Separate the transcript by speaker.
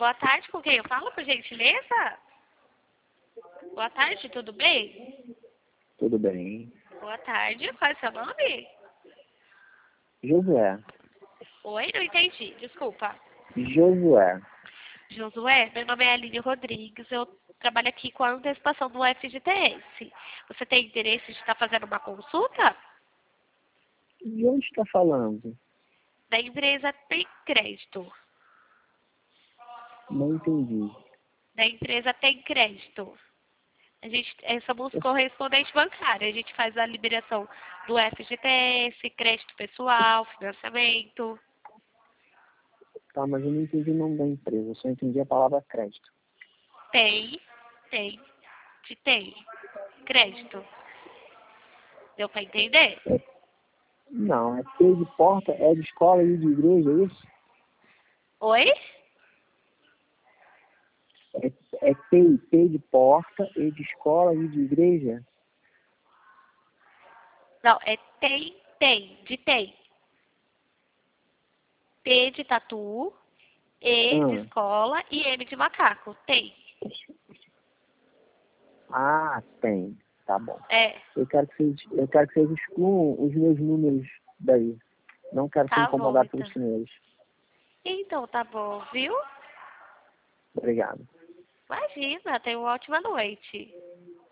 Speaker 1: boa tarde, com quem eu falo, por gentileza? Boa tarde, tudo bem?
Speaker 2: Tudo bem.
Speaker 1: Boa tarde, qual é o seu nome?
Speaker 2: Josué.
Speaker 1: Oi, não entendi, desculpa.
Speaker 2: Josué.
Speaker 1: Josué, meu nome é Aline Rodrigues, eu trabalho aqui com a antecipação do FGTS. Você tem interesse de estar fazendo uma consulta?
Speaker 2: De onde está falando?
Speaker 1: Da empresa Tem Crédito.
Speaker 2: Não entendi.
Speaker 1: Da empresa Tem Crédito. A gente somos correspondente bancário. A gente faz a liberação do FGTS, crédito pessoal, financiamento.
Speaker 2: Tá, mas eu não entendi o nome da empresa. Eu só entendi a palavra crédito.
Speaker 1: Tem. Crédito. Deu para entender?
Speaker 2: Não, é P de porta, é de escola e de igreja, é isso?
Speaker 1: Oi?
Speaker 2: É P de porta, E de escola e de igreja?
Speaker 1: Não, é tem. Tem. T de tatu, E de
Speaker 2: Ah,
Speaker 1: escola e M de macaco. Tem.
Speaker 2: tem. Tá bom.
Speaker 1: É,
Speaker 2: Eu quero que vocês excluam os meus números daí. Não quero ser
Speaker 1: tá bom,
Speaker 2: incomodado
Speaker 1: então.
Speaker 2: pelos senhores.
Speaker 1: Então tá bom, viu?
Speaker 2: Obrigado.
Speaker 1: Imagina, tenha uma ótima noite.